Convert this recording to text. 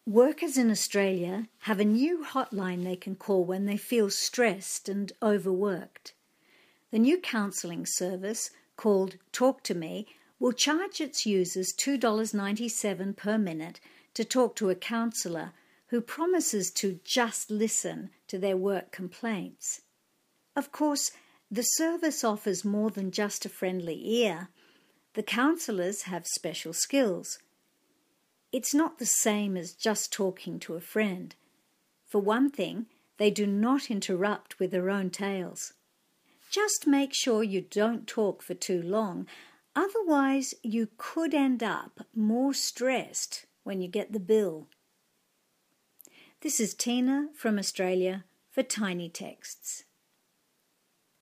Workers in Australia have a new hotline they can call when they feel stressed and overworked. The new counselling service, called Talk to Me, will charge its users $2.97 per minute to talk to a counsellor who promises to just listen to their work complaints. Of course, the service offers more than just a friendly ear. The counsellors have special skills. It's not the same as just talking to a friend. For one thing, they do not interrupt with their own tales. Just make sure you don't talk for too long, otherwise you could end up more stressed when you get the bill. This is Tina from Australia for Tiny Texts.